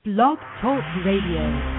Blog Talk Radio.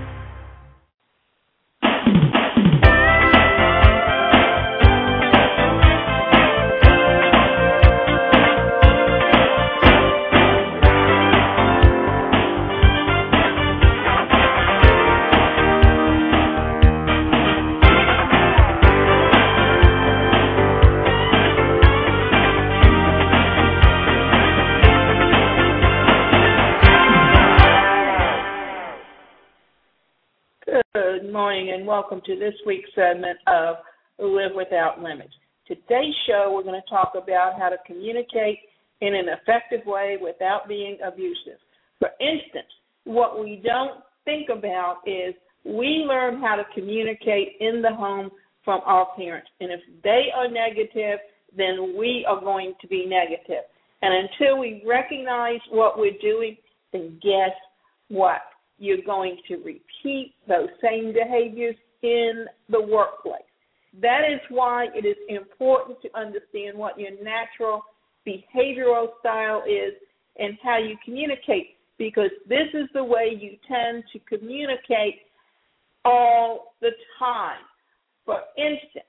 Good morning and welcome to this week's segment of Live Without Limits. Today's show, we're going to talk about how to communicate in an effective way without being abusive. For instance, what we don't think about is we learn how to communicate in the home from our parents. And if they are negative, then we are going to be negative. And until we recognize what we're doing, then guess what? You're going to repeat those same behaviors in the workplace. That is why it is important to understand what your natural behavioral style is and how you communicate, because this is the way you tend to communicate all the time. For instance,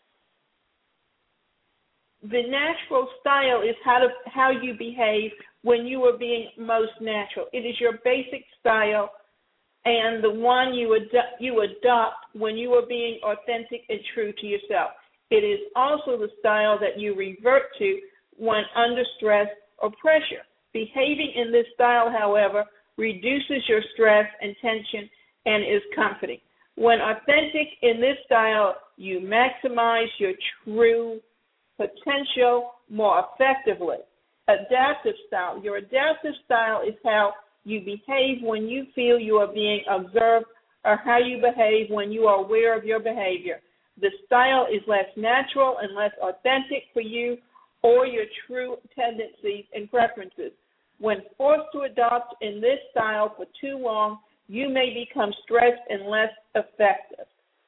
the natural style is how you behave when you are being most natural. It is your basic style and the one you adopt when you are being authentic and true to yourself. It is also the style that you revert to when under stress or pressure. Behaving in this style, however, reduces your stress and tension and is comforting. When authentic in this style, you maximize your true potential more effectively. Adaptive style. Your adaptive style is how you behave when you feel you are being observed, or how you behave when you are aware of your behavior. The style is less natural and less authentic for you or your true tendencies and preferences. When forced to adopt in this style for too long, you may become stressed and less effective.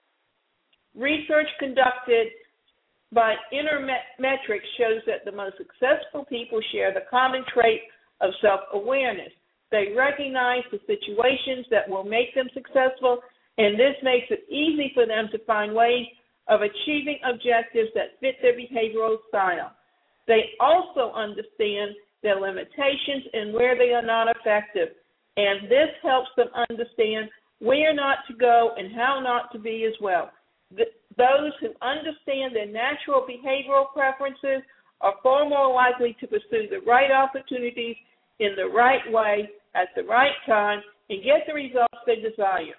Research conducted by Intermetrics shows that the most successful people share the common trait of self-awareness. They recognize the situations that will make them successful, and this makes it easy for them to find ways of achieving objectives that fit their behavioral style. They also understand their limitations and where they are not effective, and this helps them understand where not to go and how not to be as well. Those who understand their natural behavioral preferences are far more likely to pursue the right opportunities in the right way, at the right time, and get the results they desire.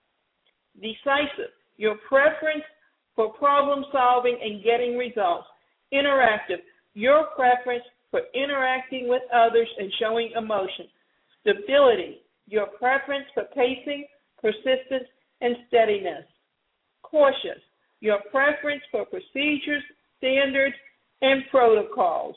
Decisive, your preference for problem solving and getting results. Interactive, your preference for interacting with others and showing emotion. Stability, your preference for pacing, persistence, and steadiness. Cautious, your preference for procedures, standards, and protocols.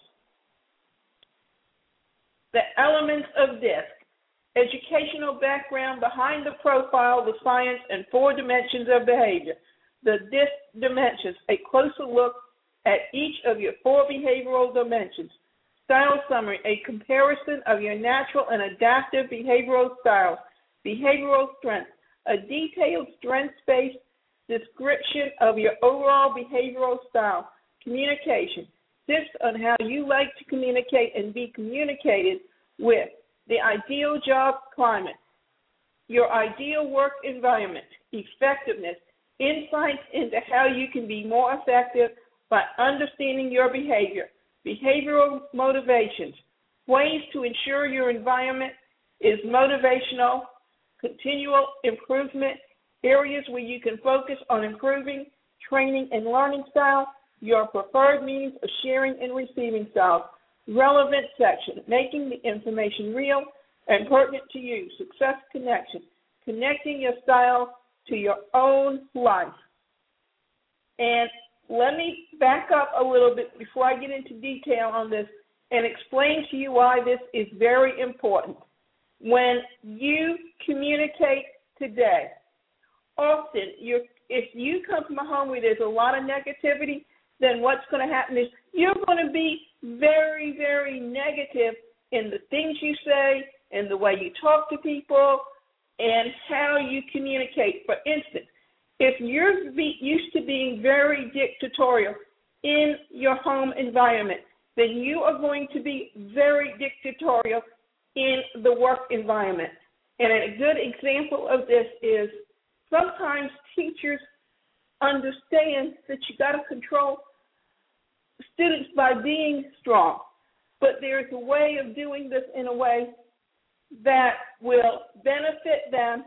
The elements of DISC, educational background behind the profile, the science, and 4 dimensions of behavior. The DISC dimensions, a closer look at each of your 4 behavioral dimensions. Style summary, a comparison of your natural and adaptive behavioral styles. Behavioral strength, a detailed strengths-based description of your overall behavioral style. Communication, tips on how you like to communicate and be communicated with. The ideal job climate, your ideal work environment. Effectiveness, insights into how you can be more effective by understanding your behavior. Behavioral motivations, ways to ensure your environment is motivational. Continual improvement, areas where you can focus on improving training and learning style. Your preferred means of sharing and receiving styles. Relevant section, making the information real and pertinent to you. Success connection, connecting your style to your own life. And let me back up a little bit before I get into detail on this and explain to you why this is very important. When you communicate today, often if you come from a home where there's a lot of negativity, then what's going to happen is you're going to be very, very negative in the things you say in the way you talk to people, and how you communicate. For instance, if you're used to being very dictatorial in your home environment, then you are going to be very dictatorial in the work environment. And a good example of this is sometimes teachers understand that you got to control students by being strong, but there's a way of doing this in a way that will benefit them.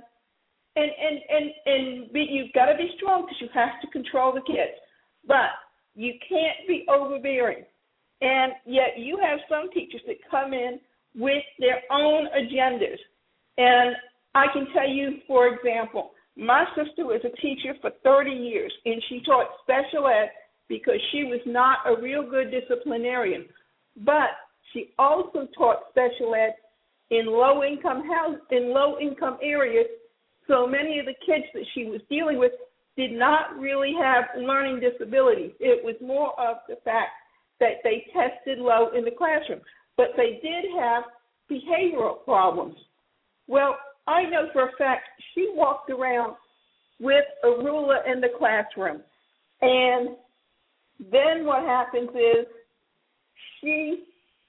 And you've got to be strong because you have to control the kids, but you can't be overbearing. And yet you have some teachers that come in with their own agendas. And I can tell you, for example, my sister was a teacher for 30 years, and she taught special ed because she was not a real good disciplinarian. But she also taught special ed in low-income areas, so many of the kids that she was dealing with did not really have learning disabilities. It was more of the fact that they tested low in the classroom, but they did have behavioral problems. Well, I know for a fact she walked around with a ruler in the classroom, and then what happens is she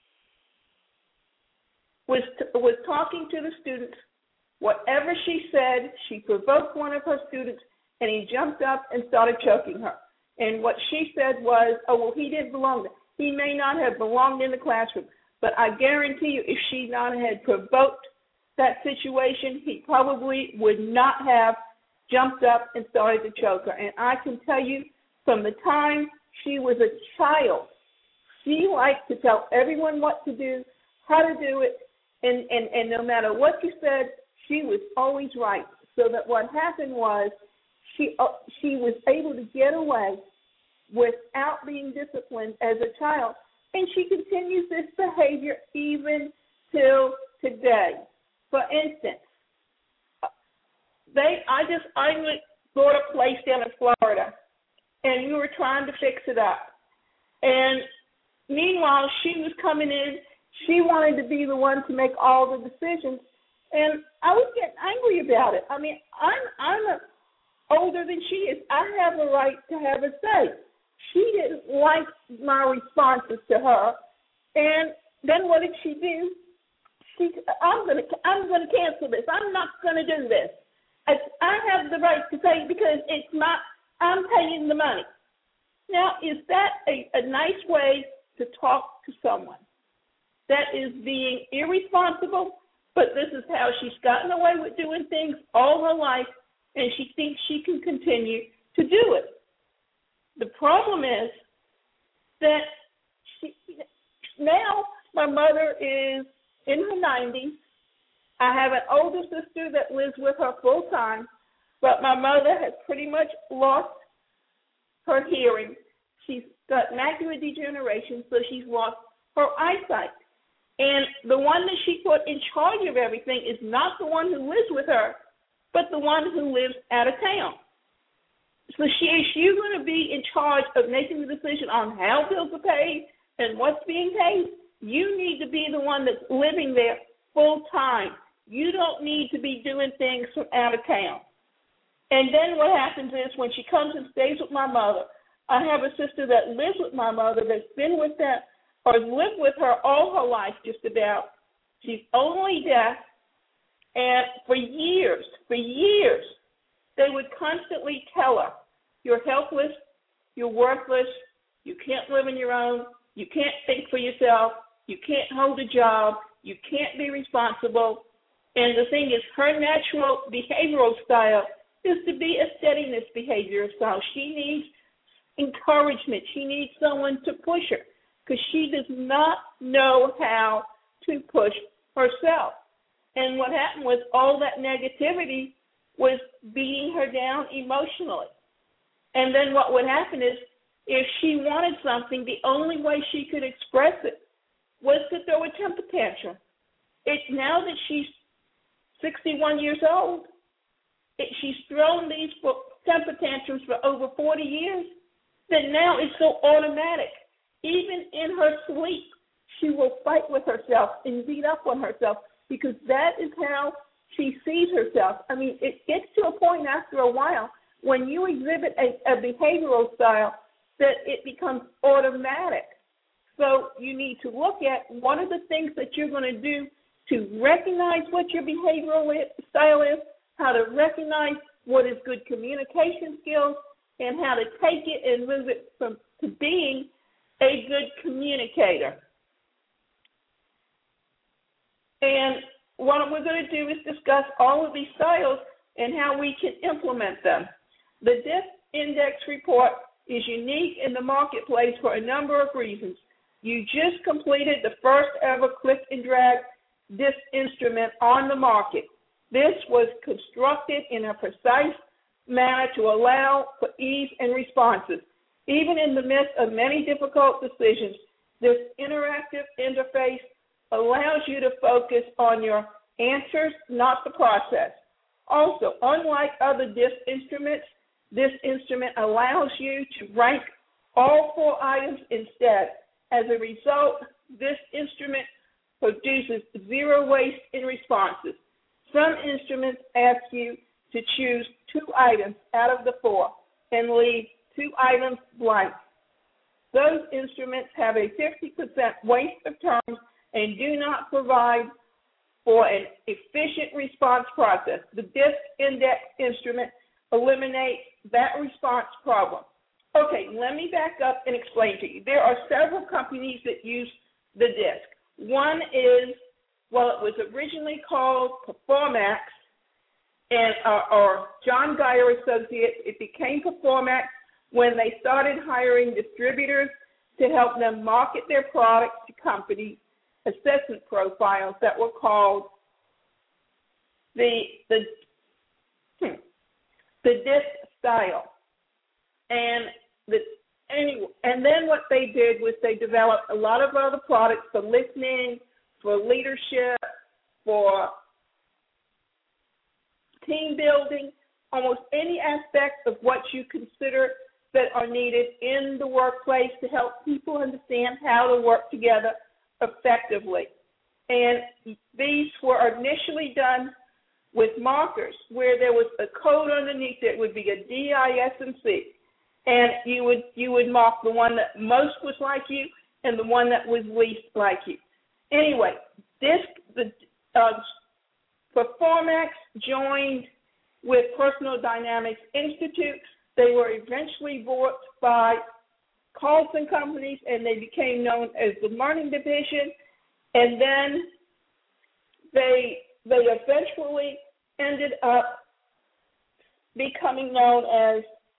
was talking to the students. Whatever she said, she provoked one of her students, and he jumped up and started choking her. And what she said was, oh, well, he didn't belong there. He may not have belonged in the classroom, but I guarantee you if she not had provoked that situation, he probably would not have jumped up and started to choke her. And I can tell you from the time she was a child, she liked to tell everyone what to do, how to do it, and no matter what you said, she was always right. So that what happened was she was able to get away without being disciplined as a child, and she continues this behavior even till today. For instance, I bought a place down in Florida, and we were trying to fix it up. And meanwhile, she was coming in. She wanted to be the one to make all the decisions, and I was getting angry about it. I mean, I'm older than she is. I have a right to have a say. She didn't like my responses to her, and then what did she do? She said, I'm going to cancel this. I'm not going to do this. I have the right to say because I'm paying the money. Now, is that a nice way to talk to someone? That is being irresponsible, but this is how she's gotten away with doing things all her life, and she thinks she can continue to do it. The problem is that now my mother is in her 90s. I have an older sister that lives with her full time, but my mother has pretty much lost her hearing. She's got macular degeneration, so she's lost her eyesight. And the one that she put in charge of everything is not the one who lives with her, but the one who lives out of town. So is she going to be in charge of making the decision on how bills are paid and what's being paid? You need to be the one that's living there full time. You don't need to be doing things from out of town. And then what happens is when she comes and stays with my mother, I have a sister that lives with my mother that's been with that or lived with her all her life just about. She's only deaf, and for years, they would constantly tell her, you're helpless, you're worthless, you can't live on your own, you can't think for yourself, you can't hold a job, you can't be responsible. And the thing is, her natural behavioral style is to be a steadiness behavioral style. She needs encouragement. She needs someone to push her because she does not know how to push herself. And what happened was all that negativity was beating her down emotionally. And then what would happen is if she wanted something, the only way she could express it was to throw a temper tantrum. It's now that she's 61 years old, she's thrown these temper tantrums for over 40 years, that now it's so automatic. Even in her sleep, she will fight with herself and beat up on herself because that is how she sees herself. I mean, it gets to a point after a while when you exhibit a behavioral style that it becomes automatic. So you need to look at what are the things that you're going to do to recognize what your behavioral style is, how to recognize what is good communication skills, and how to take it and move it to being a good communicator. And what we're going to do is discuss all of these styles and how we can implement them. The DISC Index Report is unique in the marketplace for a number of reasons. You just completed the first ever click and drag DISC instrument on the market. This was constructed in a precise manner to allow for ease and responses. Even in the midst of many difficult decisions, this interactive interface allows you to focus on your answers, not the process. Also, unlike other DISC instruments, this instrument allows you to rank all 4 items instead. As a result, this instrument produces 0 waste in responses. Some instruments ask you to choose 2 items out of the 4 and leave 2 items blank. Those instruments have a 50% waste of time and do not provide for an efficient response process. The DISC Index instrument eliminates that response problem. Okay, let me back up and explain to you. There are several companies that use the DISC. One is, well, it was originally called Performax, and or John Geyer Associates. It became Performax when they started hiring distributors to help them market their products to companies, assessment profiles that were called the DISC style. And then what they did was they developed a lot of other products for listening, for leadership, for team building, almost any aspect of what you consider that are needed in the workplace to help people understand how to work together effectively. And these were initially done with markers where there was a code underneath it. Would be a DISC, and you would mark the one that most was like you and the one that was least like you. Anyway, Performax joined with Personal Dynamics Institute. They were eventually bought by Carlson Companies, and they became known as the Learning Division. And then they eventually ended up becoming known as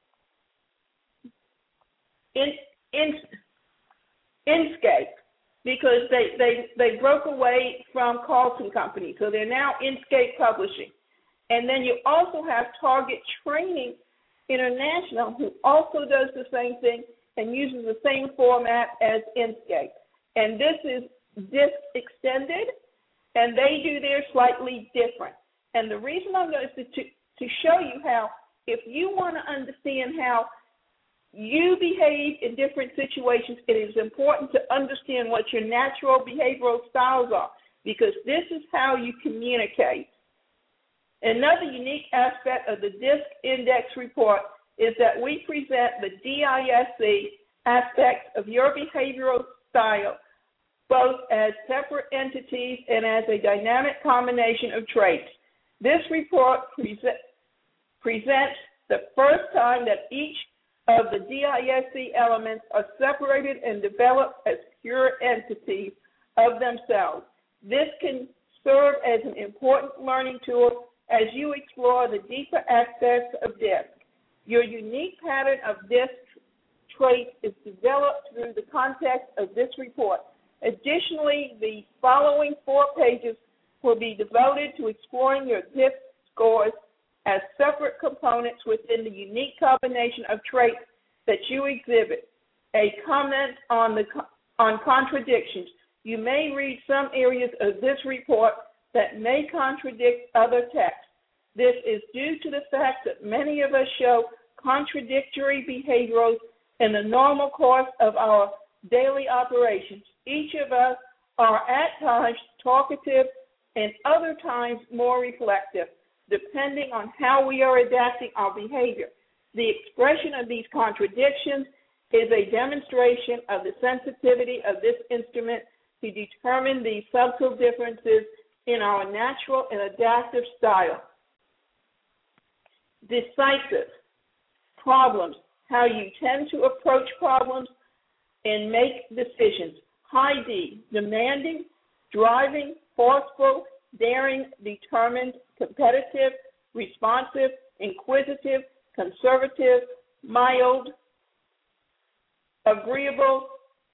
Inscape, because they broke away from Carlson Company. So they're now Inscape Publishing. And then you also have Target Training International, who also does the same thing and uses the same format as Inscape. And this is DISC Extended, and they do theirs slightly different. And the reason I'm going to show you how, if you want to understand how you behave in different situations, it is important to understand what your natural behavioral styles are, because this is how you communicate. Another unique aspect of the DISC Index Report is that we present the DISC aspects of your behavioral style both as separate entities and as a dynamic combination of traits. This report presents the first time that each of the DISC elements are separated and developed as pure entities of themselves. This can serve as an important learning tool as you explore the deeper aspects of DISC. Your unique pattern of DISC traits is developed through the context of this report. Additionally, the following 4 pages will be devoted to exploring your DISC scores as separate components within the unique combination of traits that you exhibit. A comment on contradictions. You may read some areas of this report that may contradict other texts. This is due to the fact that many of us show contradictory behaviors in the normal course of our daily operations. Each of us are at times talkative and other times more reflective, depending on how we are adapting our behavior. The expression of these contradictions is a demonstration of the sensitivity of this instrument to determine these subtle differences in our natural and adaptive style. Decisive. Problems. How you tend to approach problems and make decisions. High D. Demanding, driving, forceful, daring, determined, competitive, responsive, inquisitive, conservative, mild, agreeable,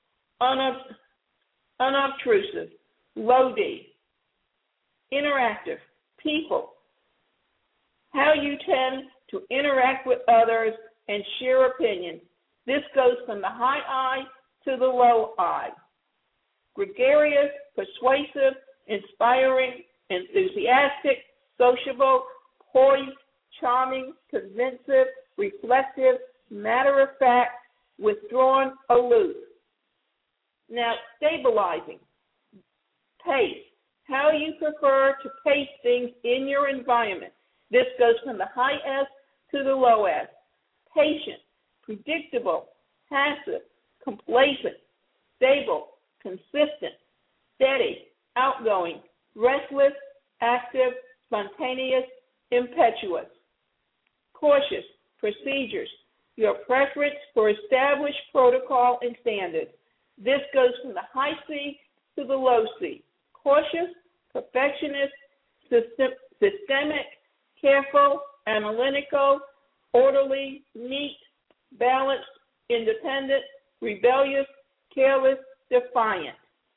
unobtrusive. Low D. Interactive. People. How you tend to interact with others and share opinions. This goes from the high I to the low I. Gregarious, persuasive, inspiring, enthusiastic, sociable, poised, charming, convincing, reflective, matter-of-fact, withdrawn, aloof. Now, stabilizing. Pace. How you prefer to pace things in your environment. This goes from the high S to the low S. Patient, predictable, passive, complacent, stable, consistent, steady, outgoing, restless, active, spontaneous, impetuous. Cautious, procedures, your preference for established protocol and standards. This goes from the high C to the low C. Cautious, perfectionist, systemic, careful, analytical, orderly, neat, balanced, independent, rebellious, careless, defiant.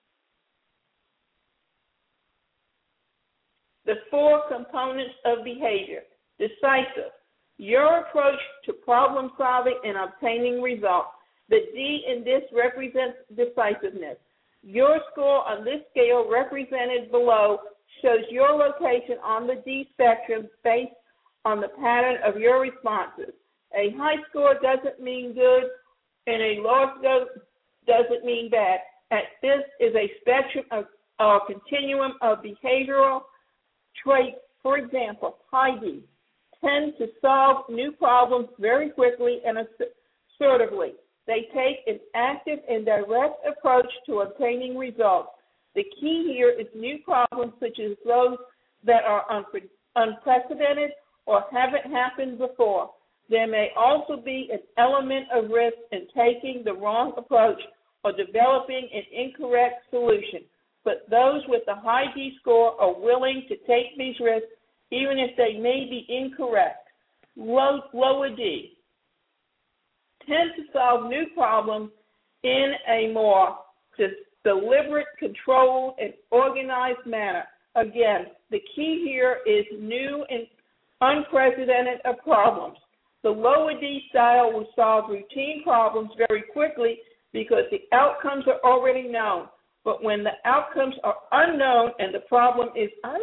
The 4 components of behavior. Decisive. Your approach to problem solving and obtaining results. The D in this represents decisiveness. Your score on this scale represented below shows your location on the D spectrum based on the pattern of your responses. A high score doesn't mean good, and a low score doesn't mean bad. This is a spectrum of a continuum of behavioral traits. For example, high D tend to solve new problems very quickly and assertively. They take an active and direct approach to obtaining results. The key here is new problems such as those that are unprecedented or haven't happened before. There may also be an element of risk in taking the wrong approach or developing an incorrect solution. But those with a high D score are willing to take these risks even if they may be incorrect. Lower D tend to solve new problems in a more deliberate, controlled, and organized manner. Again, the key here is new and unprecedented problems. The lower D style will solve routine problems very quickly because the outcomes are already known. But when the outcomes are unknown and the problem is an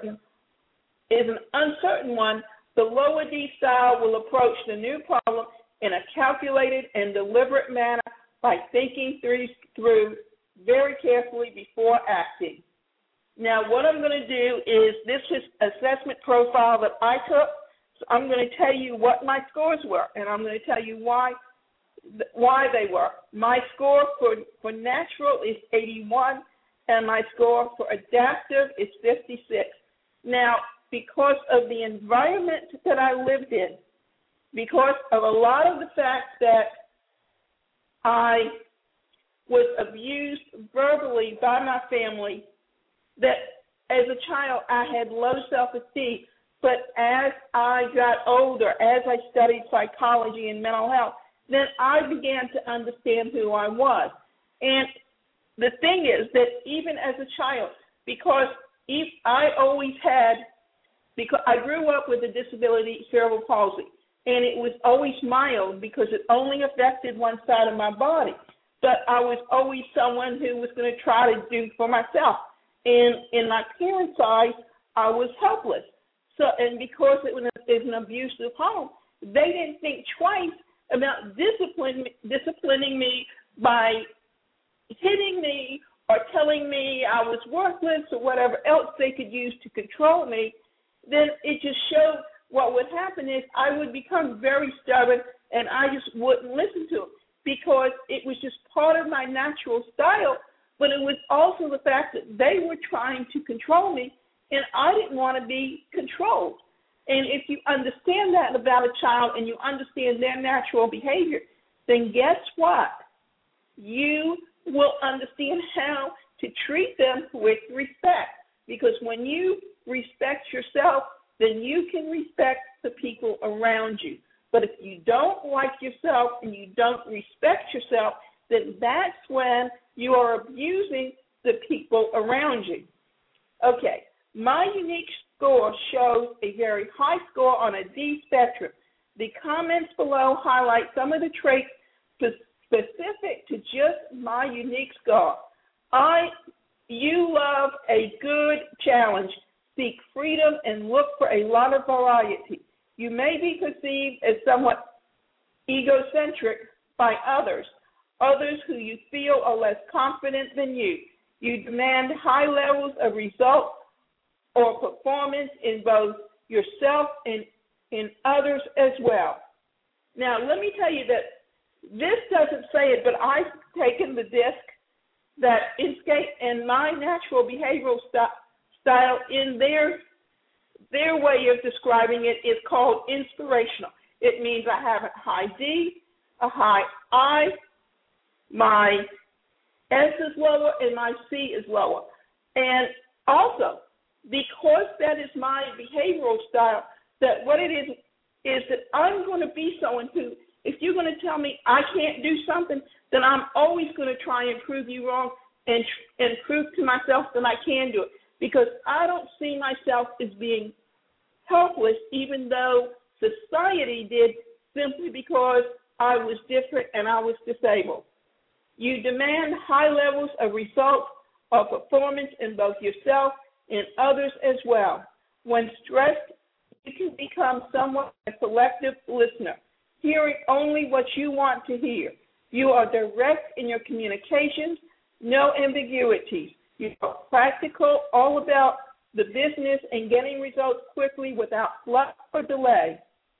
uncertain one, the lower D style will approach the new problem in a calculated and deliberate manner by thinking through very carefully before acting. Now, what I'm going to do is this is assessment profile that I took. So I'm going to tell you what my scores were, and I'm going to tell you why they were. My score for natural is 81, and my score for adaptive is 56. Now, because of the environment that I lived in, because of a lot of the fact that I was abused verbally by my family, that as a child I had low self-esteem. But as I got older, as I studied psychology and mental health, then I began to understand who I was. And the thing is that even as a child, because I grew up with a disability, cerebral palsy, and it was always mild because it only affected one side of my body. But I was always someone who was going to try to do for myself. And in my parents' eyes, I was helpless. So, and because it was an abusive home, they didn't think twice about disciplining me by hitting me or telling me I was worthless or whatever else they could use to control me, then it just showed what would happen is I would become very stubborn and I just wouldn't listen to them because it was just part of my natural style, but it was also the fact that they were trying to control me and I didn't want to be controlled. And if you understand that about a child and you understand their natural behavior, then guess what? You will understand how to treat them with respect. Because when you respect yourself, then you can respect the people around you. But if you don't like yourself and you don't respect yourself, then that's when you are abusing the people around you. Okay, my unique score shows a very high score on a D spectrum. The comments below highlight some of the traits specific to just my unique score. You love a good challenge, seek freedom, and look for a lot of variety. You may be perceived as somewhat egocentric by others who you feel are less confident than you. You demand high levels of results or performance in both yourself and in others as well. Now, let me tell you that this doesn't say it, but I've taken the disc that Inscape and my natural behavioral style in their way of describing it is called inspirational. It means I have a high D, a high I, my S is lower, and my C is lower. And also, because that is my behavioral style, that what it is that I'm going to be someone who, if you're going to tell me I can't do something, then I'm always going to try and prove you wrong and prove to myself that I can do it. Because I don't see myself as being helpless, even though society did, simply because I was different and I was disabled. You demand high levels of results or performance in both yourself and others as well. When stressed, you can become somewhat a selective listener, hearing only what you want to hear. You are direct in your communications, no ambiguities. You are practical, all about the business and getting results quickly without fluff or delay.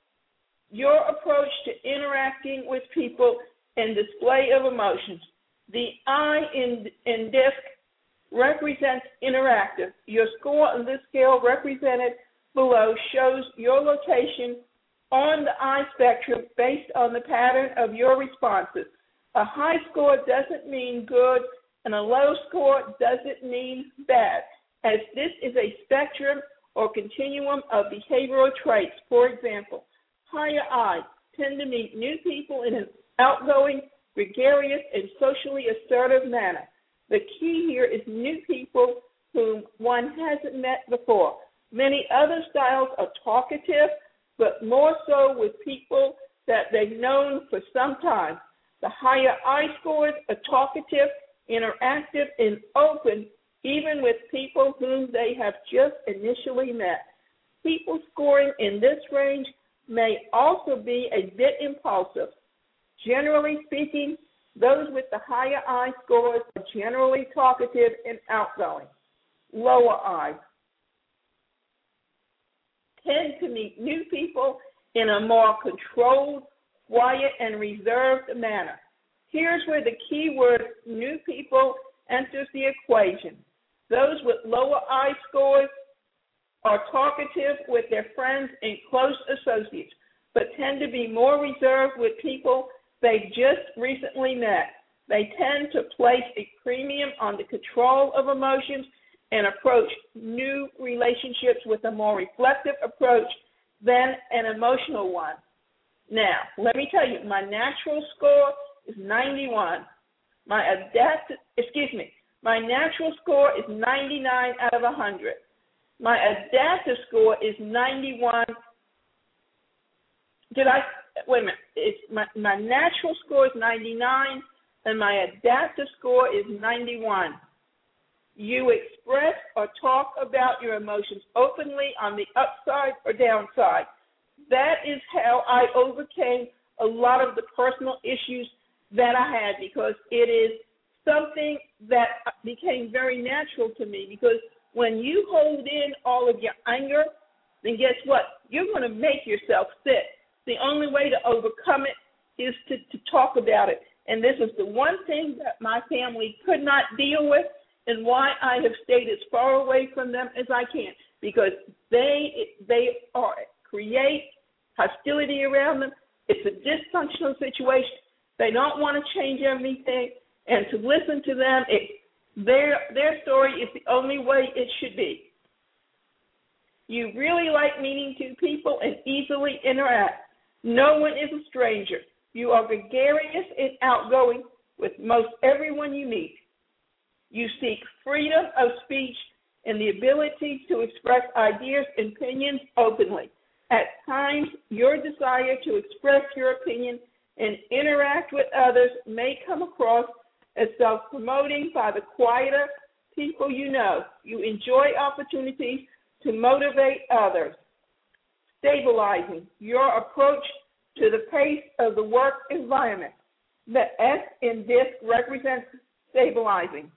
Your approach to interacting with people and display of emotions. The I in DISC represents interactive. Your score on this scale represented below shows your location on the I spectrum based on the pattern of your responses. A high score doesn't mean good, and a low score doesn't mean bad, as this is a spectrum or continuum of behavioral traits. For example, higher I's tend to meet new people in an outgoing, gregarious, and socially assertive manner. The key here is new people whom one hasn't met before. Many other styles are talkative, but more so with people that they've known for some time. The higher I scores are talkative, interactive, and open, even with people whom they have just initially met. People scoring in this range may also be a bit impulsive. Generally speaking, those with the higher I scores are generally talkative and outgoing. Lower I tend to meet new people in a more controlled, quiet, and reserved manner. Here's where the key word new people enters the equation. Those with lower I scores are talkative with their friends and close associates, but tend to be more reserved with people they just recently met. They tend to place a premium on the control of emotions and approach new relationships with a more reflective approach than an emotional one. Now, let me tell you, my natural score is 91. My natural score is 99 out of 100. My adaptive score is 91. My natural score is 99, and my adaptive score is 91. You express or talk about your emotions openly on the upside or downside. That is how I overcame a lot of the personal issues that I had, because it is something that became very natural to me, because when you hold in all of your anger, then guess what? You're going to make yourself sick. The only way to overcome it is to talk about it. And this is the one thing that my family could not deal with, and why I have stayed as far away from them as I can, because they create hostility around them. It's a dysfunctional situation. They don't want to change everything, and to listen to them, their story is the only way it should be. You really like meeting two people and easily interact. No one is a stranger. You are gregarious and outgoing with most everyone you meet. You seek freedom of speech and the ability to express ideas and opinions openly. At times, your desire to express your opinion and interact with others may come across as self-promoting by the quieter people you know. You enjoy opportunities to motivate others. Stabilizing your approach to the pace of the work environment. The S in DISC represents stabilizing.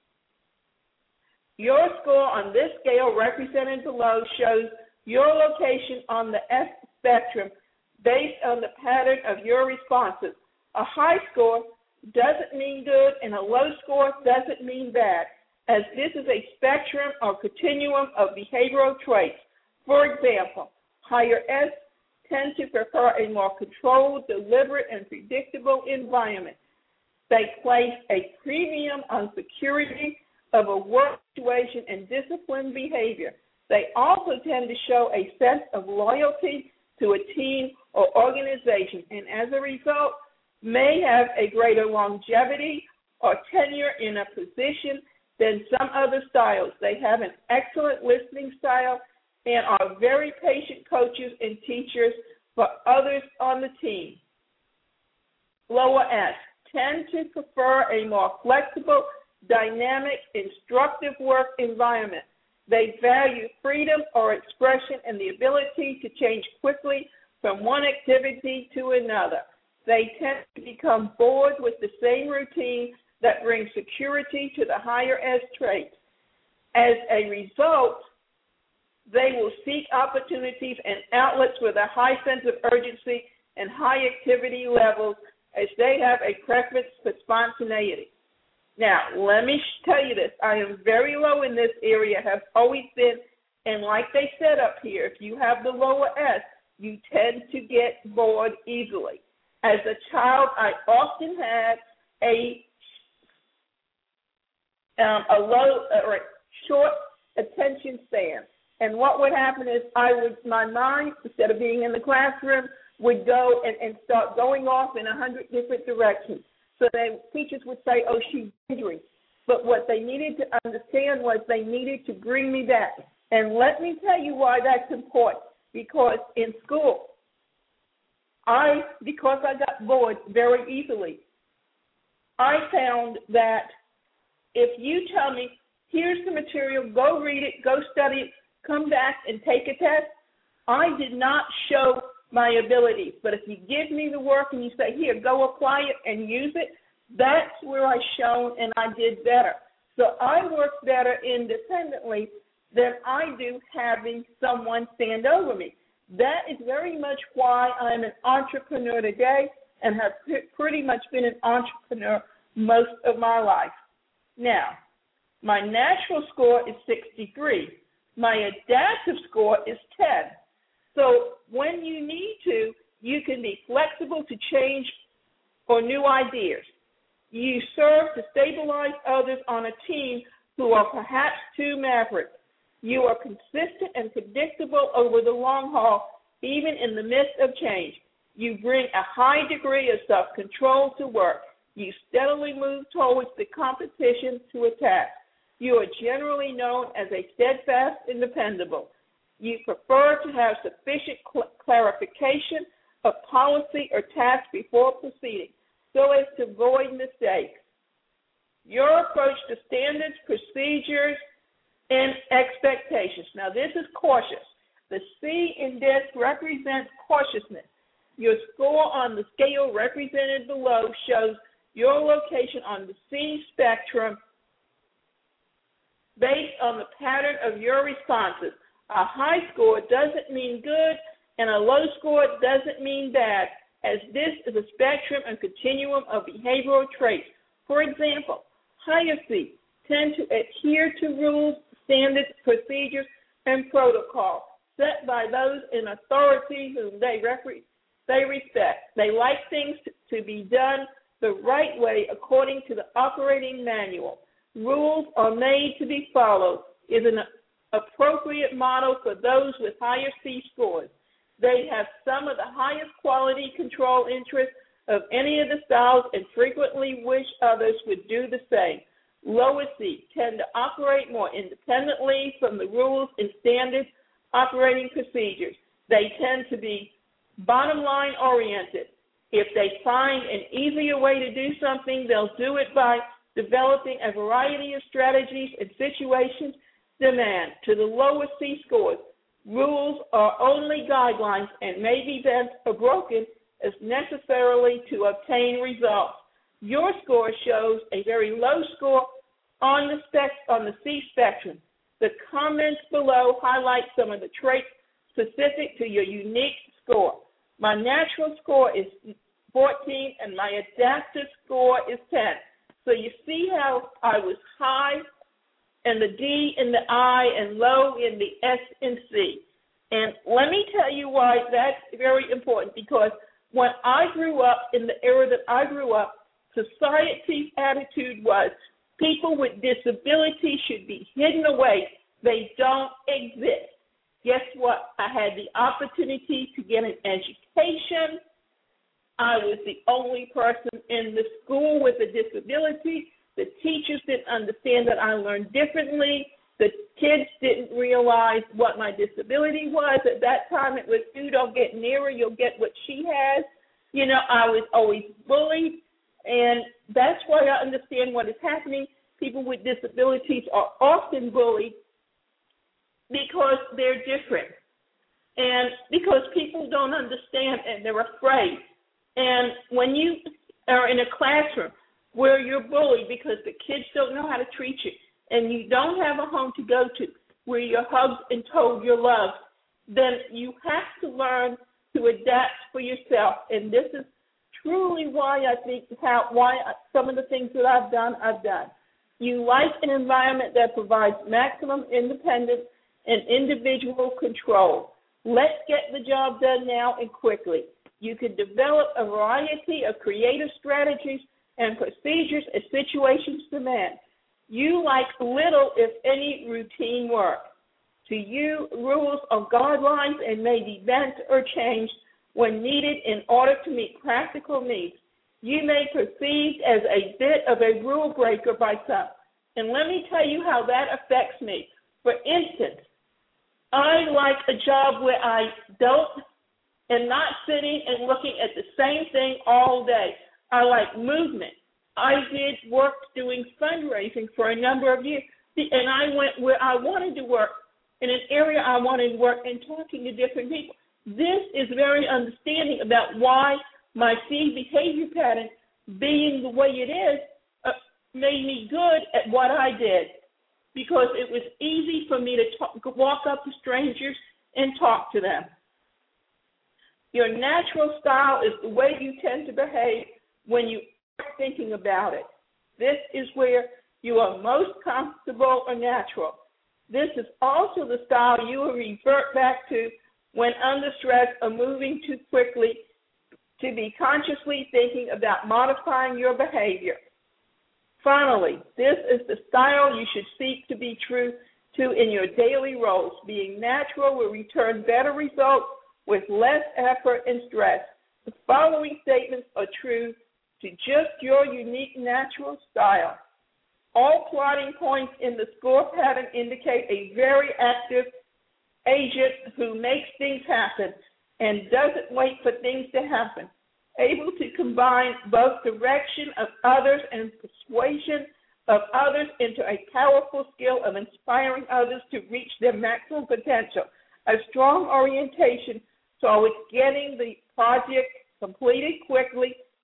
Your score on this scale represented below shows your location on the S spectrum based on the pattern of your responses. A high score doesn't mean good, and a low score doesn't mean bad, as this is a spectrum or continuum of behavioral traits. For example, higher S tend to prefer a more controlled, deliberate, and predictable environment. They place a premium on security of a work situation and disciplined behavior. They also tend to show a sense of loyalty to a team or organization, and as a result, may have a greater longevity or tenure in a position than some other styles. They have an excellent listening style and are very patient coaches and teachers for others on the team. Lower S tend to prefer a more flexible, dynamic, instructive work environment. They value freedom or expression and the ability to change quickly from one activity to another. They tend to become bored with the same routine that brings security to the higher S traits. As a result, they will seek opportunities and outlets with a high sense of urgency and high activity levels, as they have a preference for spontaneity. Now, let me tell you this. I am very low in this area, have always been, and like they said up here, if you have the lower S, you tend to get bored easily. As a child, I often had a low or a short attention span. And what would happen is my mind, instead of being in the classroom, would go and start going off in 100 different directions. So teachers would say, oh, she's wandering. But what they needed to understand was they needed to bring me back. And let me tell you why that's important. Because in school, because I got bored very easily, I found that if you tell me, here's the material, go read it, go study it, come back and take a test, I did not show my abilities. But if you give me the work and you say, here, go apply it and use it, that's where I shone and I did better. So I work better independently than I do having someone stand over me. That is very much why I'm an entrepreneur today and have pretty much been an entrepreneur most of my life. Now, my natural score is 63. My adaptive score is 10. So when you need to, you can be flexible to change or new ideas. You serve to stabilize others on a team who are perhaps too maverick. You are consistent and predictable over the long haul, even in the midst of change. You bring a high degree of self-control to work. You steadily move towards the competition to attack. You are generally known as a steadfast and dependable. You prefer to have sufficient clarification of policy or task before proceeding, so as to avoid mistakes. Your approach to standards, procedures, and expectations. Now, this is cautious. The C in this represents cautiousness. Your score on the scale represented below shows your location on the C spectrum based on the pattern of your responses. A high score doesn't mean good, and a low score doesn't mean bad, as this is a spectrum and continuum of behavioral traits. For example, higher C tend to adhere to rules, standards, procedures, and protocols set by those in authority whom they respect. They like things to be done the right way according to the operating manual. Rules are made to be followed is an appropriate model for those with higher C scores. They have some of the highest quality control interests of any of the styles and frequently wish others would do the same. Lower C tend to operate more independently from the rules and standard operating procedures. They tend to be bottom line oriented. If they find an easier way to do something, they'll do it by developing a variety of strategies and situations demand. To the lower C scores, rules are only guidelines and may be bent or broken as necessarily to obtain results. Your score shows a very low score on the C spectrum. The comments below highlight some of the traits specific to your unique score. My natural score is 14 and my adaptive score is 10. So you see how I was high in the D and the I and low in the S and C. And let me tell you why that's very important, because when I grew up, in the era that I grew up, society's attitude was people with disabilities should be hidden away. They don't exist. Guess what? I had the opportunity to get an education. I was the only person in the school with a disability. The teachers didn't understand that I learned differently. The kids didn't realize what my disability was. At that time, it was, you don't get near her, you'll get what she has. You know, I was always bullied, and that's why I understand what is happening. People with disabilities are often bullied because they're different, and because people don't understand and they're afraid. And when you are in a classroom where you're bullied because the kids don't know how to treat you, and you don't have a home to go to where you're hugged and told you're loved, then you have to learn to adapt for yourself. And this is truly why I think some of the things that I've done. You like an environment that provides maximum independence and individual control. Let's get the job done now and quickly. You can develop a variety of creative strategies and procedures as situations demand. You like little, if any, routine work. To you, rules are guidelines and may be bent or changed when needed in order to meet practical needs. You may be perceived as a bit of a rule breaker by some. And let me tell you how that affects me. For instance, I like a job where I am not sitting and looking at the same thing all day. I like movement. I did work doing fundraising for a number of years, and I went where I wanted to work, in an area I wanted to work, and talking to different people. This is very understanding about why my C behavior pattern, being the way it is, made me good at what I did, because it was easy for me to walk up to strangers and talk to them. Your natural style is the way you tend to behave when you are thinking about it. This is where you are most comfortable or natural. This is also the style you will revert back to when under stress or moving too quickly to be consciously thinking about modifying your behavior. Finally, this is the style you should seek to be true to in your daily roles. Being natural will return better results with less effort and stress. The following statements are true to just your unique natural style. All plotting points in the score pattern indicate a very active agent who makes things happen and doesn't wait for things to happen, able to combine both direction of others and persuasion of others into a powerful skill of inspiring others to reach their maximum potential. A strong orientation towards getting the project completed quickly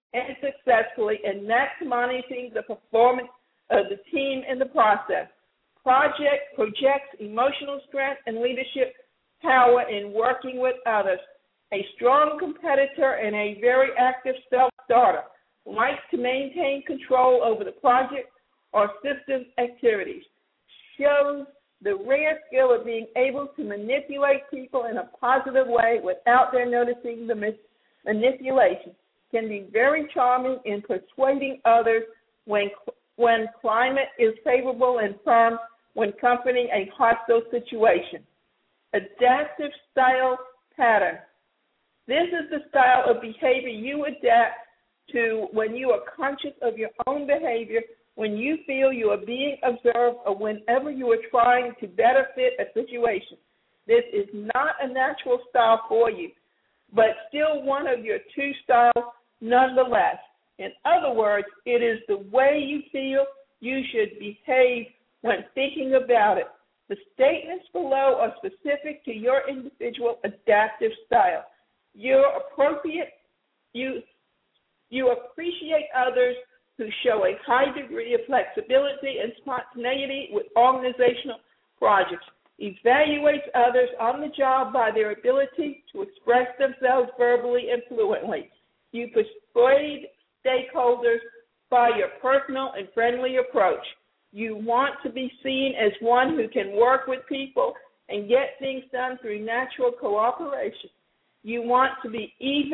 and successfully and maximizing the performance of the team in the process. Projects emotional strength and leadership power in working with others. A strong competitor and a very active self-starter likes to maintain control over the project or system activities. Shows the rare skill of being able to manipulate people in a positive way without their noticing the manipulation. Can be very charming in persuading others when climate is favorable and firm when confronting a hostile situation. Adaptive style pattern. This is the style of behavior you adapt to when you are conscious of your own behavior, when you feel you are being observed, or whenever you are trying to better fit a situation. This is not a natural style for you, but still one of your two styles nonetheless. In other words, it is the way you feel you should behave when thinking about it. The statements below are specific to your individual adaptive style. You appreciate others who show a high degree of flexibility and spontaneity with organizational projects. Evaluates others on the job by their ability to express themselves verbally and fluently. You persuade stakeholders by your personal and friendly approach. You want to be seen as one who can work with people and get things done through natural cooperation. You want to be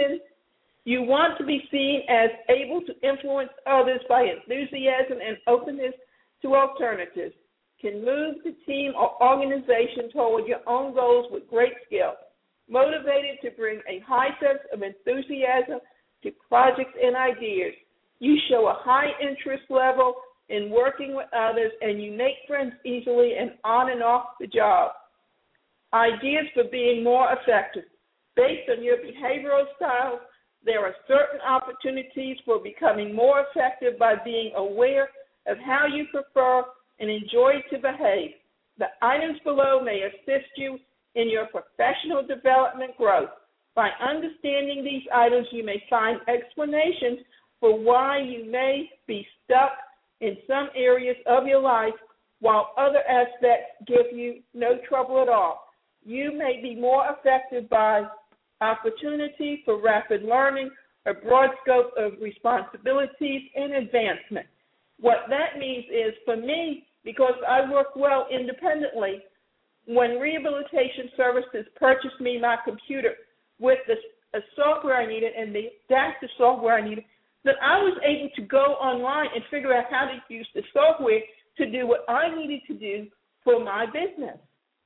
seen as able to influence others by enthusiasm and openness to alternatives. Can move the team or organization toward your own goals with great skill. Motivated to bring a high sense of enthusiasm to projects and ideas. You show a high interest level in working with others, and you make friends easily and on and off the job. Ideas for being more effective. Based on your behavioral styles, there are certain opportunities for becoming more effective by being aware of how you prefer and enjoy to behave. The items below may assist you in your professional development growth. By understanding these items, you may find explanations for why you may be stuck in some areas of your life while other aspects give you no trouble at all. You may be more affected by opportunity for rapid learning, a broad scope of responsibilities and advancement. What that means is, for me, because I work well independently, when Rehabilitation Services purchased me my computer with the software I needed and the adaptive software I needed, that I was able to go online and figure out how to use the software to do what I needed to do for my business.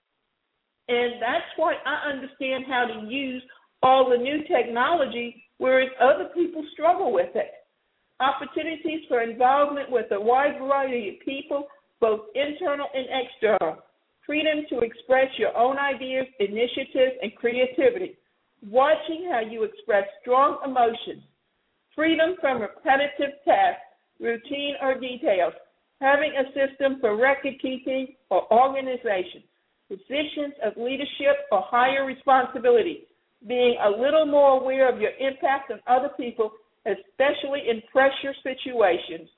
And that's why I understand how to use all the new technology, whereas other people struggle with it. Opportunities for involvement with a wide variety of people, both internal and external. Freedom to express your own ideas, initiatives, and creativity. Watching how you express strong emotions. Freedom from repetitive tasks, routine, or details. Having a system for record keeping or organization. Positions of leadership or higher responsibility. Being a little more aware of your impact on other people, especially in pressure situations.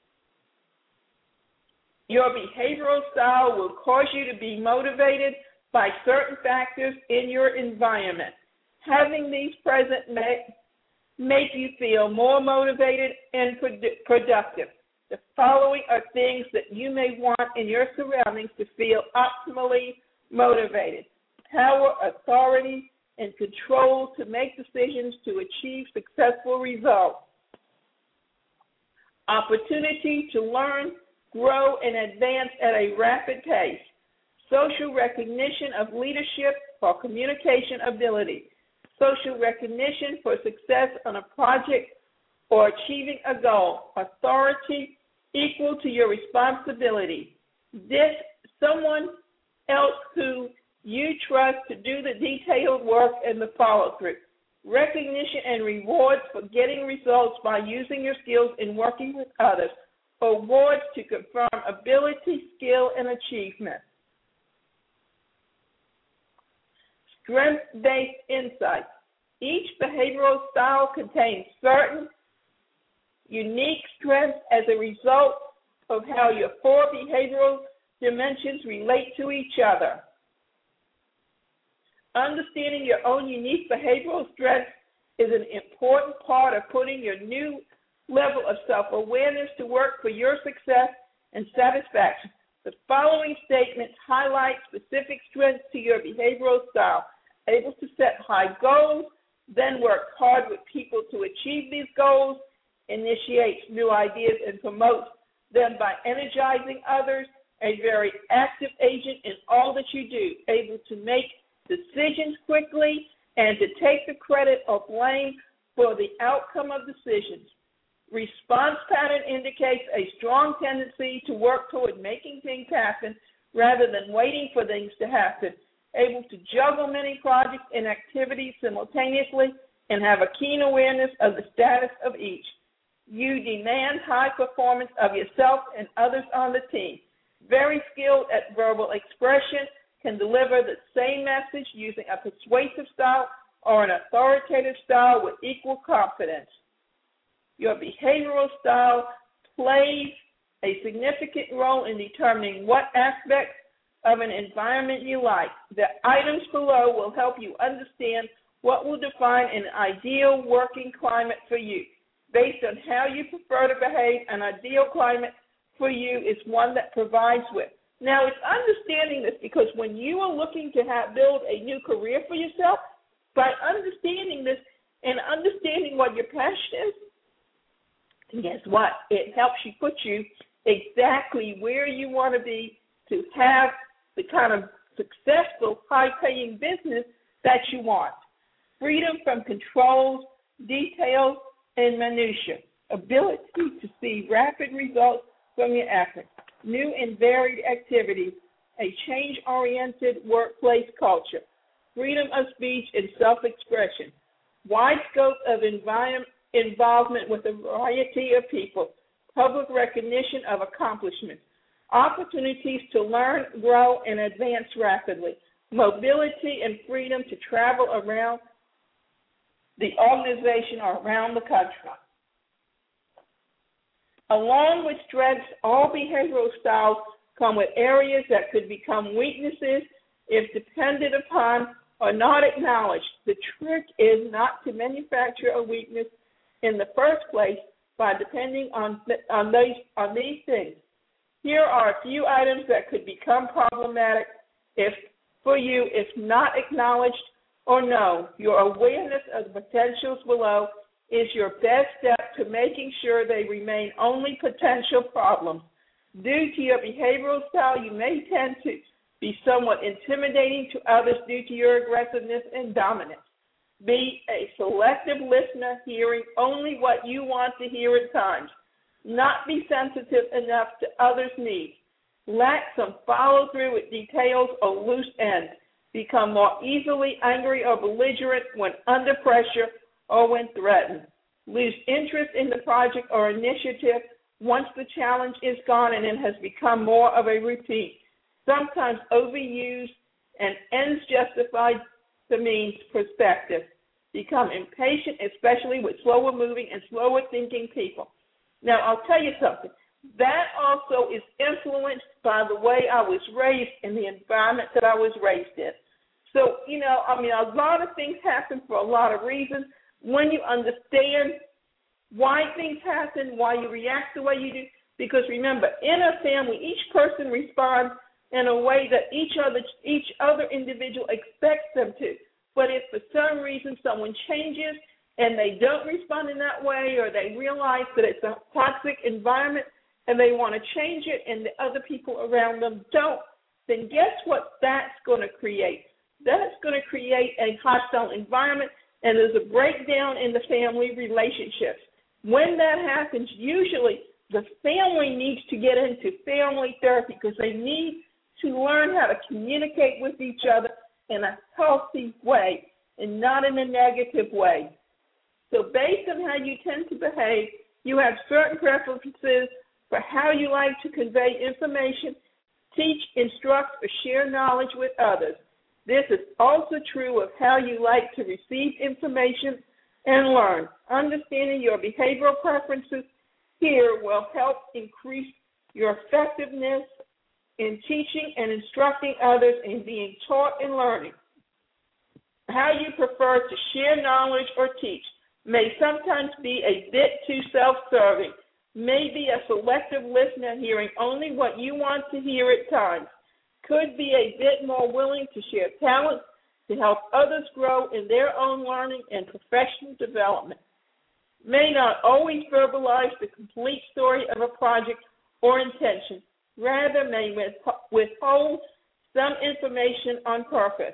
Your behavioral style will cause you to be motivated by certain factors in your environment. Having these present make you feel more motivated and productive. The following are things that you may want in your surroundings to feel optimally motivated. Power, authority, and control to make decisions to achieve successful results. Opportunity to learn, grow, and advance at a rapid pace. Social recognition of leadership or communication ability. Social recognition for success on a project or achieving a goal. Authority equal to your responsibility. This someone else who you trust to do the detailed work and the follow-through. Recognition and rewards for getting results by using your skills in working with others. Awards to confirm ability, skill, and achievement. Strength-based insights. Each behavioral style contains certain unique strengths as a result of how your four behavioral dimensions relate to each other. Understanding your own unique behavioral strengths is an important part of putting your new level of self-awareness to work for your success and satisfaction. The following statements highlight specific strengths to your behavioral style. Able to set high goals, then work hard with people to achieve these goals, initiates new ideas and promotes them by energizing others, a very active agent in all that you do, able to make decisions quickly and to take the credit or blame for the outcome of decisions. Response pattern indicates a strong tendency to work toward making things happen rather than waiting for things to happen. Able to juggle many projects and activities simultaneously and have a keen awareness of the status of each. You demand high performance of yourself and others on the team. Very skilled at verbal expression, can deliver the same message using a persuasive style or an authoritative style with equal confidence. Your behavioral style plays a significant role in determining what aspects of an environment you like. The items below will help you understand what will define an ideal working climate for you. Based on how you prefer to behave, an ideal climate for you is one that provides with. Now, it's understanding this because when you are looking to build a new career for yourself, by understanding this and understanding what your passion is, guess what? It helps you put you exactly where you want to be to have the kind of successful, high-paying business that you want. Freedom from controls, details, and minutia. Ability to see rapid results from your efforts. New and varied activities. A change-oriented workplace culture. Freedom of speech and self-expression. Wide scope of involvement with a variety of people. Public recognition of accomplishments. Opportunities to learn, grow, and advance rapidly. Mobility and freedom to travel around the organization or around the country. Along with strengths, all behavioral styles come with areas that could become weaknesses if depended upon or not acknowledged. The trick is not to manufacture a weakness in the first place by depending on these things. Here are a few items that could become problematic if not acknowledged or known. Your awareness of the potentials below is your best step to making sure they remain only potential problems. Due to your behavioral style, you may tend to be somewhat intimidating to others due to your aggressiveness and dominance. Be a selective listener, hearing only what you want to hear at times. Not be sensitive enough to others' needs. Lack some follow-through with details or loose ends. Become more easily angry or belligerent when under pressure or when threatened. Lose interest in the project or initiative once the challenge is gone and it has become more of a routine. Sometimes overused and ends justify the means perspective. Become impatient, especially with slower moving and slower thinking people. Now, I'll tell you something. That also is influenced by the way I was raised in the environment that I was raised in. So, a lot of things happen for a lot of reasons. When you understand why things happen, why you react the way you do, because remember, in a family, each person responds in a way that each other individual expects them to. But if for some reason someone changes and they don't respond in that way, or they realize that it's a toxic environment and they want to change it and the other people around them don't, then guess what that's going to create? That's going to create a hostile environment, and there's a breakdown in the family relationships. When that happens, usually the family needs to get into family therapy because they need to learn how to communicate with each other in a healthy way and not in a negative way. So based on how you tend to behave, you have certain preferences for how you like to convey information, teach, instruct, or share knowledge with others. This is also true of how you like to receive information and learn. Understanding your behavioral preferences here will help increase your effectiveness in teaching and instructing others in being taught and learning. How you prefer to share knowledge or teach may sometimes be a bit too self-serving, may be a selective listener hearing only what you want to hear at times, could be a bit more willing to share talents to help others grow in their own learning and professional development, may not always verbalize the complete story of a project or intention, rather may withhold some information on purpose,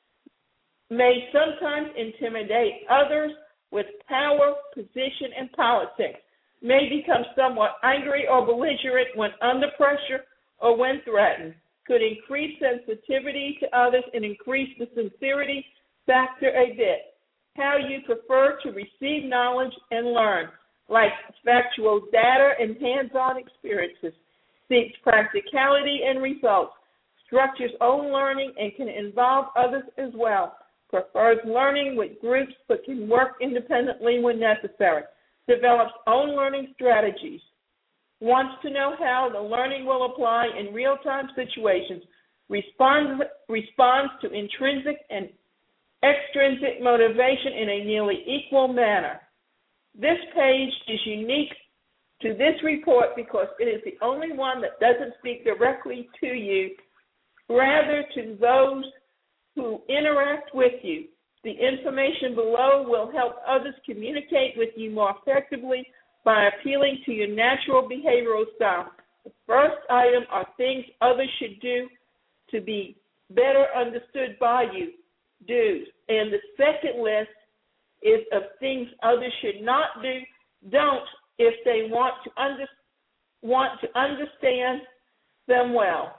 may sometimes intimidate others with power, position, and politics, may become somewhat angry or belligerent when under pressure or when threatened, could increase sensitivity to others and increase the sincerity factor a bit. How you prefer to receive knowledge and learn, like factual data and hands-on experiences, seeks practicality and results, structures own learning and can involve others as well, prefers learning with groups but can work independently when necessary, develops own learning strategies, wants to know how the learning will apply in real-time situations, responds to intrinsic and extrinsic motivation in a nearly equal manner. This page is unique to this report because it is the only one that doesn't speak directly to you, rather to those who interact with you. The information below will help others communicate with you more effectively by appealing to your natural behavioral style. The first item are things others should do to be better understood by you, do's. And the second list is of things others should not do, don't, if they want to understand them well.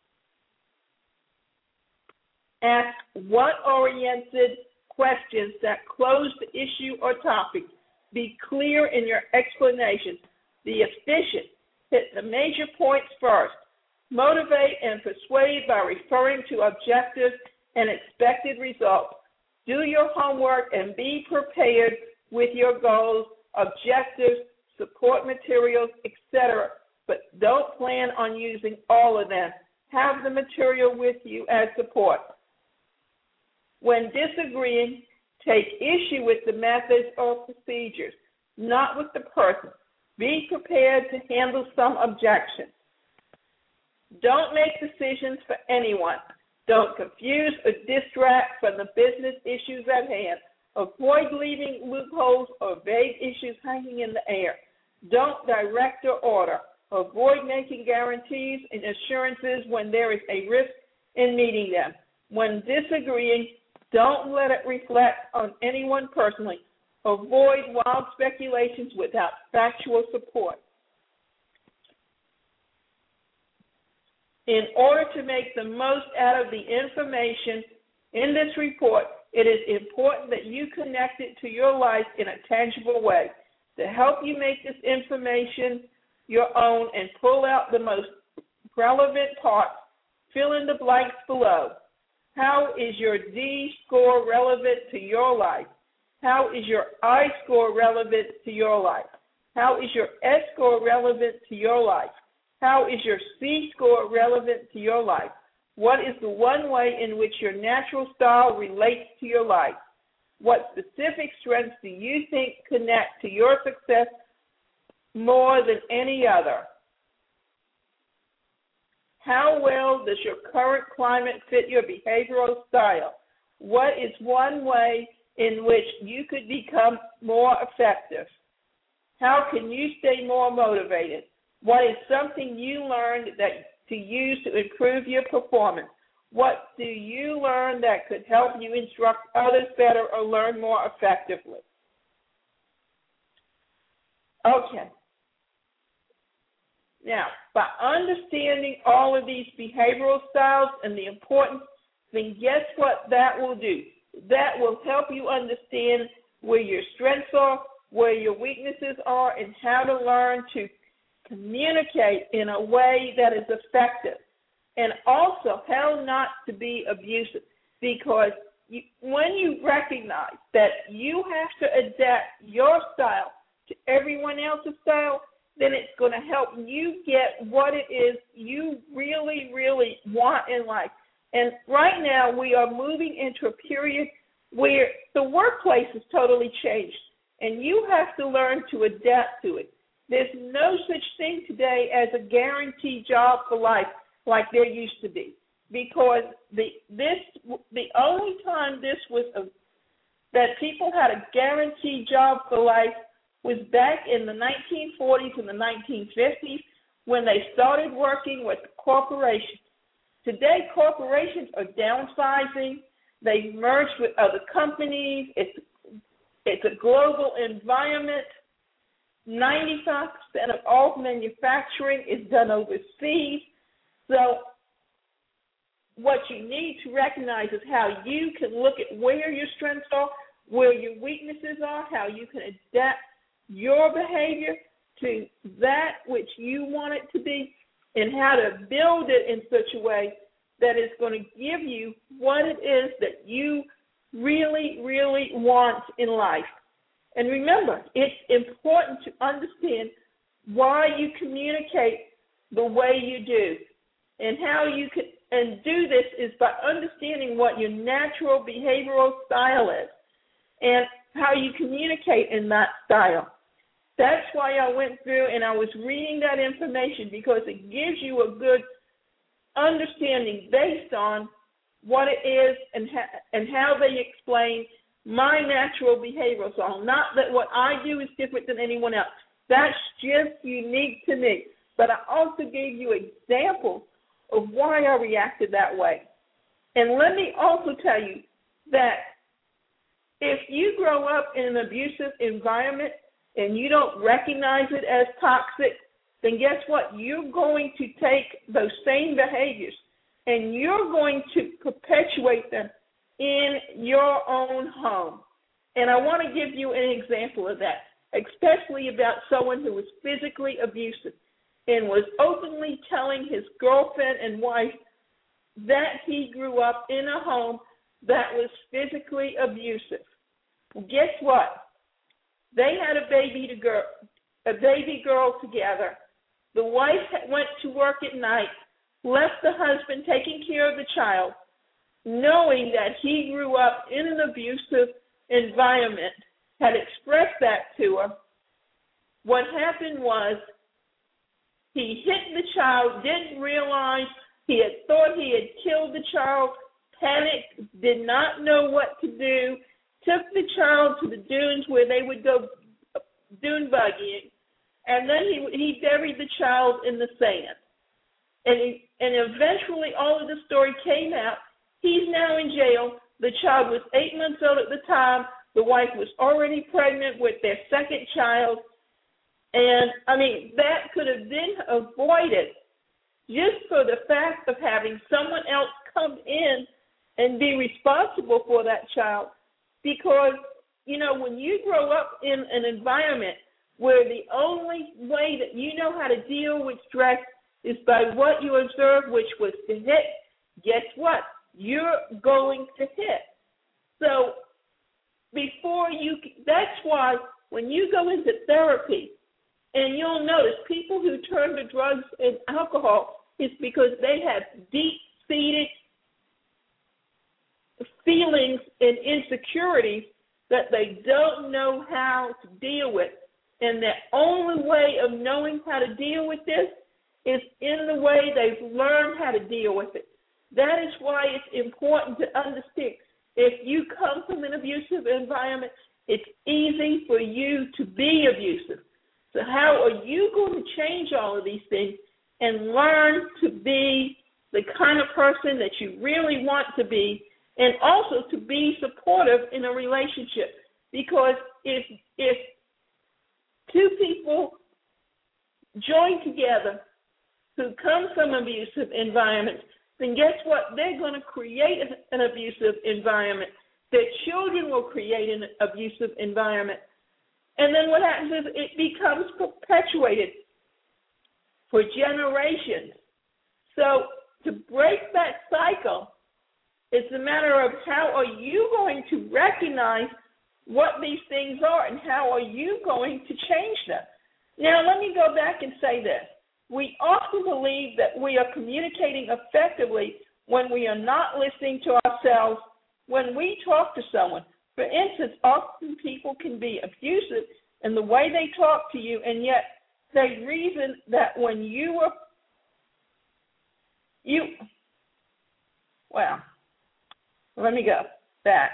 Ask what-oriented questions that close the issue or topic. Be clear in your explanations. Be efficient. Hit the major points first. Motivate and persuade by referring to objectives and expected results. Do your homework and be prepared with your goals, objectives, support materials, etc. But don't plan on using all of them. Have the material with you as support. When disagreeing, take issue with the methods or procedures, not with the person. Be prepared to handle some objections. Don't make decisions for anyone. Don't confuse or distract from the business issues at hand. Avoid leaving loopholes or vague issues hanging in the air. Don't direct or order. Avoid making guarantees and assurances when there is a risk in meeting them. When disagreeing, don't let it reflect on anyone personally. Avoid wild speculations without factual support. In order to make the most out of the information in this report, it is important that you connect it to your life in a tangible way. To help you make this information your own and pull out the most relevant parts, fill in the blanks below. How is your D score relevant to your life? How is your I score relevant to your life? How is your S score relevant to your life? How is your C score relevant to your life? What is the one way in which your natural style relates to your life? What specific strengths do you think connect to your success more than any other? How well does your current climate fit your behavioral style? What is one way in which you could become more effective? How can you stay more motivated? What is something you learned to use to improve your performance? What do you learn that could help you instruct others better or learn more effectively? Okay. Now, by understanding all of these behavioral styles and the importance, then guess what that will do? That will help you understand where your strengths are, where your weaknesses are, and how to learn to communicate in a way that is effective. And also how not to be abusive, because when you recognize that you have to adapt your style to everyone else's style, then it's going to help you get what it is you really, really want in life. And right now we are moving into a period where the workplace has totally changed, and you have to learn to adapt to it. There's no such thing today as a guaranteed job for life like there used to be, because the only time that people had a guaranteed job for life was back in the 1940s and the 1950s when they started working with corporations. Today, corporations are downsizing. They've merged with other companies. It's a global environment. 95% of all manufacturing is done overseas. So what you need to recognize is how you can look at where your strengths are, where your weaknesses are, how you can adapt your behavior to that which you want it to be, and how to build it in such a way that is going to give you what it is that you really, really want in life. And remember, it's important to understand why you communicate the way you do, and how you can, and do this is by understanding what your natural behavioral style is and how you communicate in that style. That's why I went through and I was reading that information, because it gives you a good understanding based on what it is and how they explain my natural behavioral style. Not that what I do is different than anyone else. That's just unique to me. But I also gave you examples of why I reacted that way. And let me also tell you that if you grow up in an abusive environment and you don't recognize it as toxic, then guess what? You're going to take those same behaviors and you're going to perpetuate them in your own home. And I want to give you an example of that, especially about someone who was physically abusive and was openly telling his girlfriend and wife that he grew up in a home that was physically abusive. Well, guess what? They had a baby girl together. The wife went to work at night, left the husband taking care of the child, knowing that he grew up in an abusive environment, had expressed that to her. What happened was he hit the child, didn't realize he had thought he had killed the child, panicked, did not know what to do, took the child to the dunes where they would go dune buggying, and then he buried the child in the sand. And eventually all of the story came out. He's now in jail. The child was 8 months old at the time. The wife was already pregnant with their second child. And, I mean, that could have been avoided just for the fact of having someone else come in and be responsible for that child. Because, you know, when you grow up in an environment where the only way that you know how to deal with stress is by what you observe, which was to hit, guess what? You're going to hit. So that's why when you go into therapy, and you'll notice people who turn to drugs and alcohol, it's because they have deep-seated feelings and insecurities that they don't know how to deal with. And the only way of knowing how to deal with this is in the way they've learned how to deal with it. That is why it's important to understand. If you come from an abusive environment, it's easy for you to be abusive. So how are you going to change all of these things and learn to be the kind of person that you really want to be, and also to be supportive in a relationship? Because if two people join together who come from abusive environments, then guess what? They're going to create an abusive environment. Their children will create an abusive environment. And then what happens is it becomes perpetuated for generations. So to break that cycle, it's a matter of how are you going to recognize what these things are and how are you going to change them. Now, let me go back and say this. We often believe that we are communicating effectively when we are not listening to ourselves when we talk to someone. For instance, often people can be abusive in the way they talk to you, and yet they reason that when let me go back.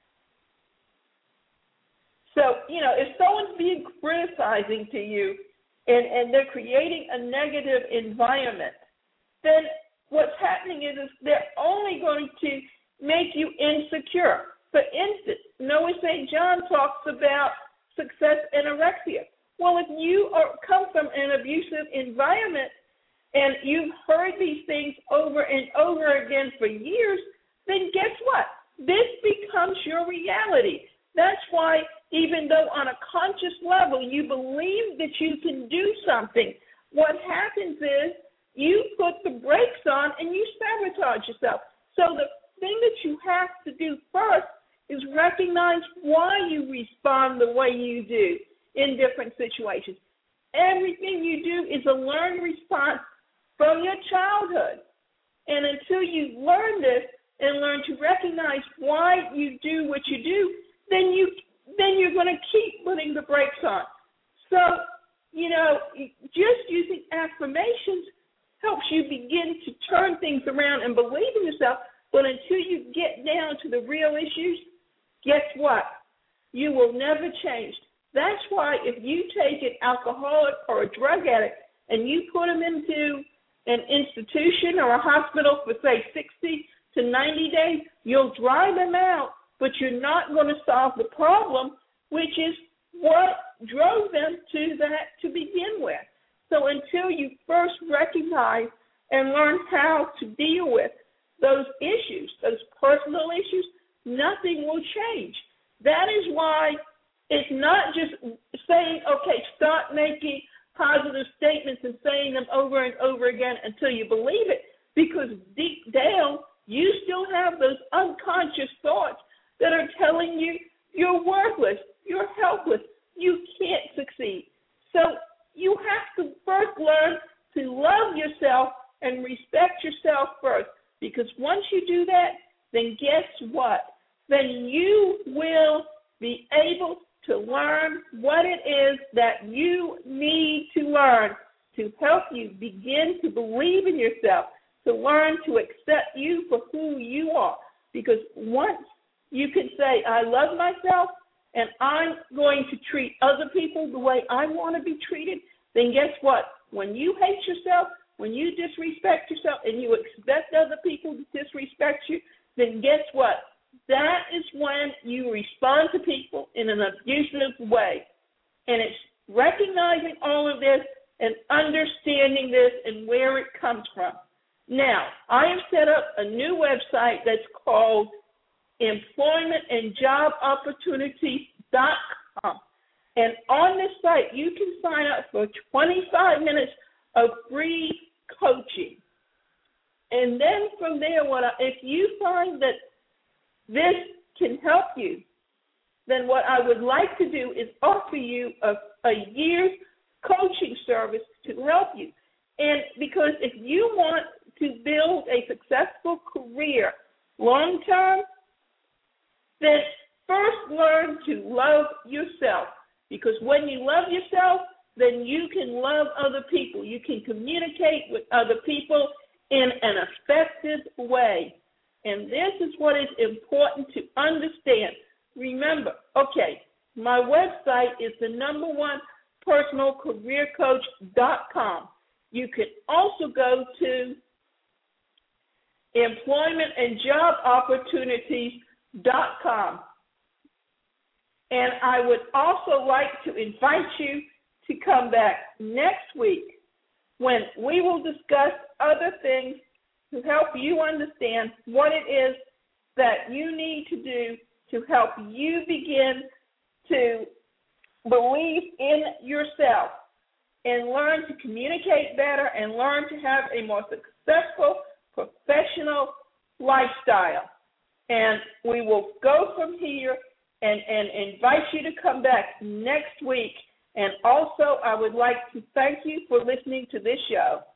So, if someone's being criticizing to you and they're creating a negative environment, then what's happening is they're only going to make you insecure. For instance, Noah St. John talks about success anorexia. Well, if you come from an abusive environment and you've heard these things over and over again for years, then guess what? This becomes your reality. That's why even though on a conscious level you believe that you can do something, what happens is you put the brakes on and you sabotage yourself. So the thing that you have to do first is recognize why you respond the way you do in different situations. Everything you do is a learned response from your childhood. And until you learn this and learn to recognize why you do what you do, then you're going to keep putting the brakes on. So, just using affirmations helps you begin to turn things around and believe in yourself. But until you get down to the real issues, guess what? You will never change. That's why if you take an alcoholic or a drug addict and you put them into an institution or a hospital for, say, 60 to 90 days, you'll drive them out, but you're not going to solve the problem, which is what drove them to that to begin with. So until you first recognize and learn how to deal with those issues, those personal issues, nothing will change. That is why it's not just saying, okay, start making positive statements and saying them over and over again until you believe it, because deep down you still have those unconscious thoughts that are telling you you're worthless, you're helpless, you can't succeed. So you have to first learn to love yourself and respect yourself first, because once you do that, then guess what? Then you will be able to learn what it is that you need to learn to help you begin to believe in yourself, to learn to accept you for who you are. Because once you can say, I love myself and I'm going to treat other people the way I want to be treated, then guess what? When you hate yourself, when you disrespect yourself and you expect other people to disrespect you, then guess what? That is when you respond to people in an abusive way. And it's recognizing all of this and understanding this and where it comes from. Now, I have set up a new website that's called employmentandjobopportunities.com. And on this site, you can sign up for 25 minutes of free coaching. And then from there, if you find that this can help you, then what I would like to do is offer you a year's coaching service to help you. And because if you want to build a successful career long term, then first learn to love yourself. Because when you love yourself, then you can love other people. You can communicate with other people in an effective way. And this is what is important to understand. Remember, okay, my website is the #1personalcareercoach.com. You can also go to employmentandjobopportunities.com. And I would also like to invite you to come back next week when we will discuss other things to help you understand what it is that you need to do to help you begin to believe in yourself and learn to communicate better and learn to have a more successful professional lifestyle. And we will go from here and invite you to come back next week And also, I would like to thank you for listening to this show.